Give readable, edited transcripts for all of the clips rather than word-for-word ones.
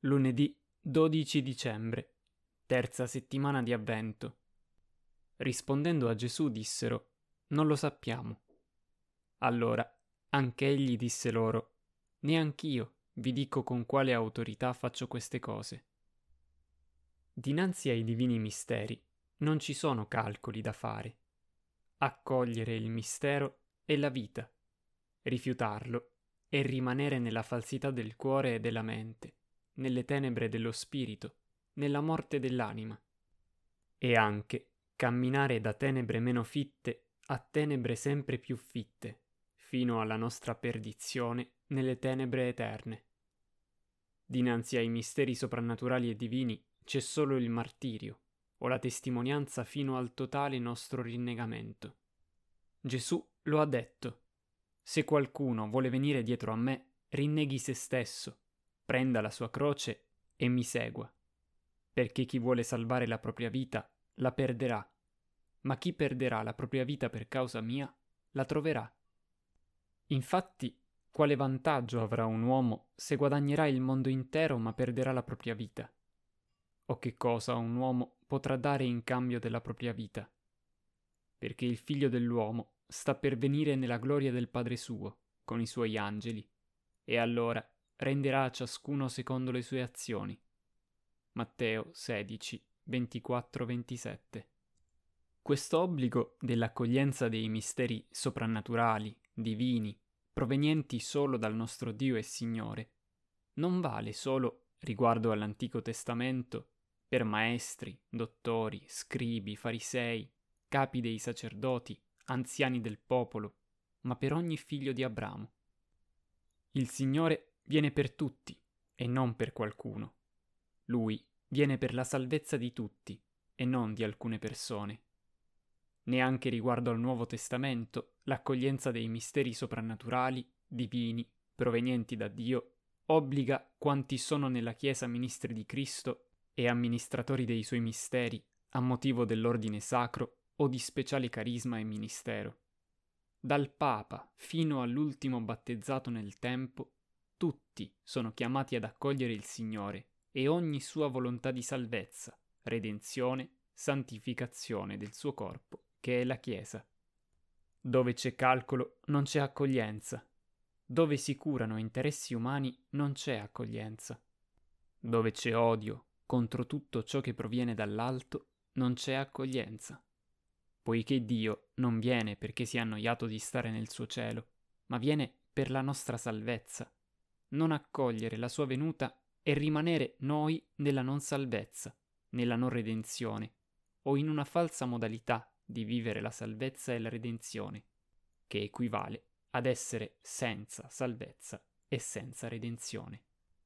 Lunedì 12 dicembre, terza settimana di Avvento. Rispondendo a Gesù dissero: Non lo sappiamo. Allora anche egli disse loro: Neanch'io vi dico con quale autorità faccio queste cose. Dinanzi ai divini misteri non ci sono calcoli da fare. Accogliere il mistero è la vita, rifiutarlo è rimanere nella falsità del cuore e della mente, nelle tenebre dello spirito, nella morte dell'anima, e anche camminare da tenebre meno fitte a tenebre sempre più fitte, fino alla nostra perdizione nelle tenebre eterne. Dinanzi ai misteri soprannaturali e divini c'è solo il martirio, o la testimonianza fino al totale nostro rinnegamento. Gesù lo ha detto: se qualcuno vuole venire dietro a me, rinneghi se stesso, prenda la sua croce e mi segua. Perché chi vuole salvare la propria vita la perderà, ma chi perderà la propria vita per causa mia la troverà. Infatti, quale vantaggio avrà un uomo se guadagnerà il mondo intero ma perderà la propria vita? O che cosa un uomo potrà dare in cambio della propria vita? Perché il Figlio dell'uomo sta per venire nella gloria del Padre suo, con i suoi angeli, e allora renderà a ciascuno secondo le sue azioni. Matteo 16, 24-27. Questo obbligo dell'accoglienza dei misteri soprannaturali, divini, provenienti solo dal nostro Dio e Signore, non vale solo riguardo all'Antico Testamento per maestri, dottori, scribi, farisei, capi dei sacerdoti, anziani del popolo, ma per ogni figlio di Abramo. Il Signore viene per tutti e non per qualcuno. Lui viene per la salvezza di tutti e non di alcune persone. Neanche riguardo al Nuovo Testamento, l'accoglienza dei misteri soprannaturali, divini, provenienti da Dio, obbliga quanti sono nella Chiesa ministri di Cristo e amministratori dei suoi misteri a motivo dell'ordine sacro o di speciale carisma e ministero. Dal Papa fino all'ultimo battezzato nel tempo, tutti sono chiamati ad accogliere il Signore e ogni sua volontà di salvezza, redenzione, santificazione del suo corpo, che è la Chiesa. Dove c'è calcolo non c'è accoglienza. Dove si curano interessi umani non c'è accoglienza. Dove c'è odio contro tutto ciò che proviene dall'alto non c'è accoglienza. Poiché Dio non viene perché sia annoiato di stare nel suo cielo, ma viene per la nostra salvezza. Non accogliere la sua venuta è rimanere noi nella non salvezza, nella non redenzione, o in una falsa modalità di vivere la salvezza e la redenzione, che equivale ad essere senza salvezza e senza redenzione.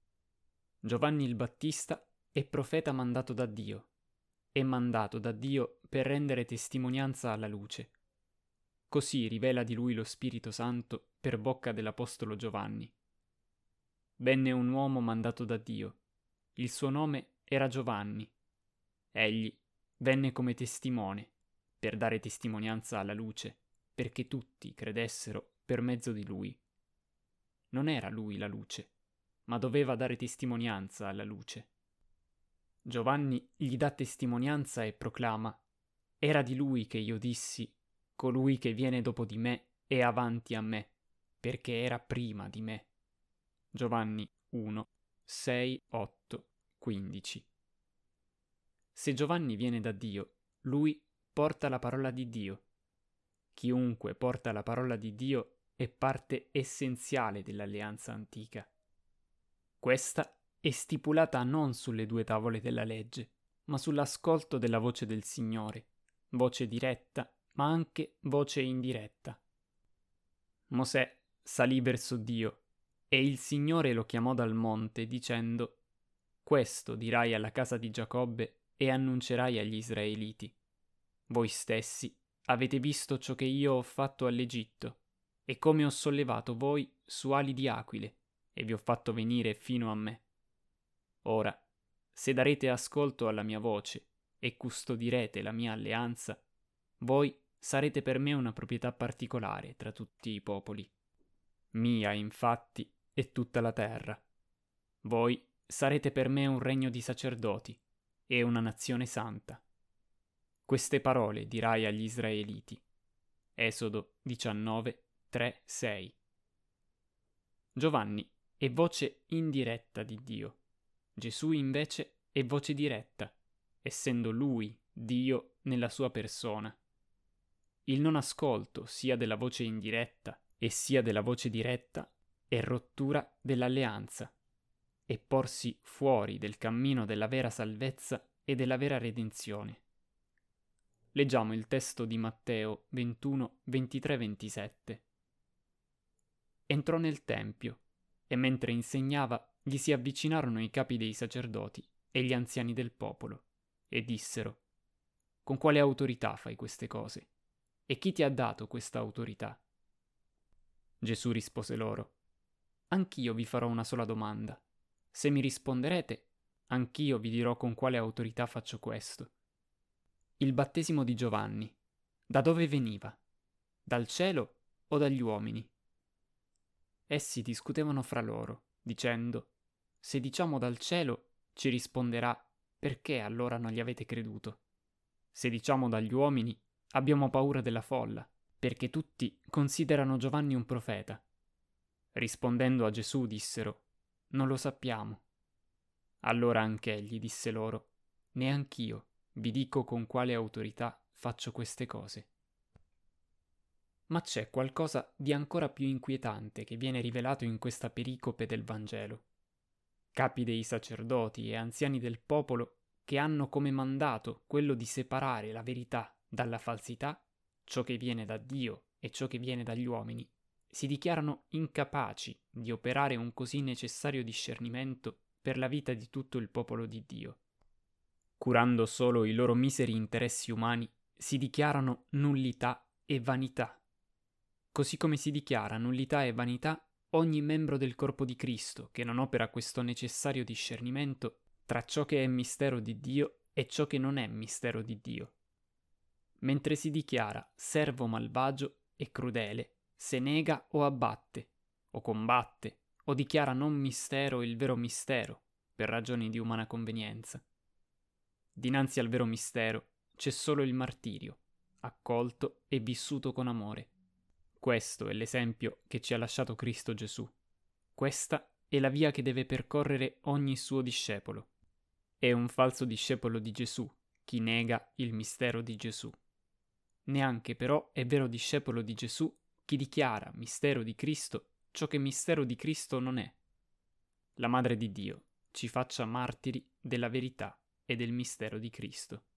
Giovanni il Battista è profeta mandato da Dio. È mandato da Dio per rendere testimonianza alla luce. Così rivela di lui lo Spirito Santo per bocca dell'Apostolo Giovanni. Venne un uomo mandato da Dio. Il suo nome era Giovanni. Egli venne come testimone, per dare testimonianza alla luce, perché tutti credessero per mezzo di lui. Non era lui la luce, ma doveva dare testimonianza alla luce. Giovanni gli dà testimonianza e proclama: Era di lui che io dissi: colui che viene dopo di me è avanti a me, perché era prima di me. Giovanni 1, 6, 8, 15. Se Giovanni viene da Dio, lui porta la parola di Dio. Chiunque porta la parola di Dio è parte essenziale dell'alleanza antica. Questa è stipulata non sulle due tavole della legge, ma sull'ascolto della voce del Signore, voce diretta, ma anche voce indiretta. Mosè salì verso Dio, e il Signore lo chiamò dal monte, dicendo: Questo dirai alla casa di Giacobbe e annuncerai agli Israeliti: Voi stessi avete visto ciò che io ho fatto all'Egitto, e come ho sollevato voi su ali di aquile, e vi ho fatto venire fino a me. Ora, se darete ascolto alla mia voce e custodirete la mia alleanza, voi sarete per me una proprietà particolare tra tutti i popoli. Mia, infatti, è tutta la terra. Voi sarete per me un regno di sacerdoti e una nazione santa. Queste parole dirai agli Israeliti. Esodo 19, 3, 6. Giovanni è voce indiretta di Dio. Gesù invece è voce diretta, essendo lui Dio nella sua persona. Il non ascolto sia della voce indiretta e sia della voce diretta è rottura dell'alleanza e porsi fuori del cammino della vera salvezza e della vera redenzione. Leggiamo il testo di Matteo 21, 23-27. Entrò nel tempio e mentre insegnava gli si avvicinarono i capi dei sacerdoti e gli anziani del popolo e dissero: «Con quale autorità fai queste cose? E chi ti ha dato questa autorità?» Gesù rispose loro: «Anch'io vi farò una sola domanda. Se mi risponderete, anch'io vi dirò con quale autorità faccio questo. Il battesimo di Giovanni, da dove veniva? Dal cielo o dagli uomini?» Essi discutevano fra loro, dicendo: «Se diciamo dal cielo, ci risponderà: perché allora non gli avete creduto? Se diciamo dagli uomini, abbiamo paura della folla, perché tutti considerano Giovanni un profeta». Rispondendo a Gesù dissero: «Non lo sappiamo». Allora anch'egli disse loro: «Neanch'io vi dico con quale autorità faccio queste cose». Ma c'è qualcosa di ancora più inquietante che viene rivelato in questa pericope del Vangelo. Capi dei sacerdoti e anziani del popolo, che hanno come mandato quello di separare la verità dalla falsità, ciò che viene da Dio e ciò che viene dagli uomini, si dichiarano incapaci di operare un così necessario discernimento per la vita di tutto il popolo di Dio. Curando solo i loro miseri interessi umani, si dichiarano nullità e vanità. Così come si dichiara nullità e vanità ogni membro del corpo di Cristo che non opera questo necessario discernimento tra ciò che è mistero di Dio e ciò che non è mistero di Dio. Mentre si dichiara servo malvagio e crudele, se nega o abbatte, o combatte, o dichiara non mistero il vero mistero, per ragioni di umana convenienza. Dinanzi al vero mistero c'è solo il martirio, accolto e vissuto con amore. Questo è l'esempio che ci ha lasciato Cristo Gesù. Questa è la via che deve percorrere ogni suo discepolo. È un falso discepolo di Gesù chi nega il mistero di Gesù. Neanche però è vero discepolo di Gesù chi dichiara mistero di Cristo ciò che mistero di Cristo non è. La Madre di Dio ci faccia martiri della verità e del mistero di Cristo.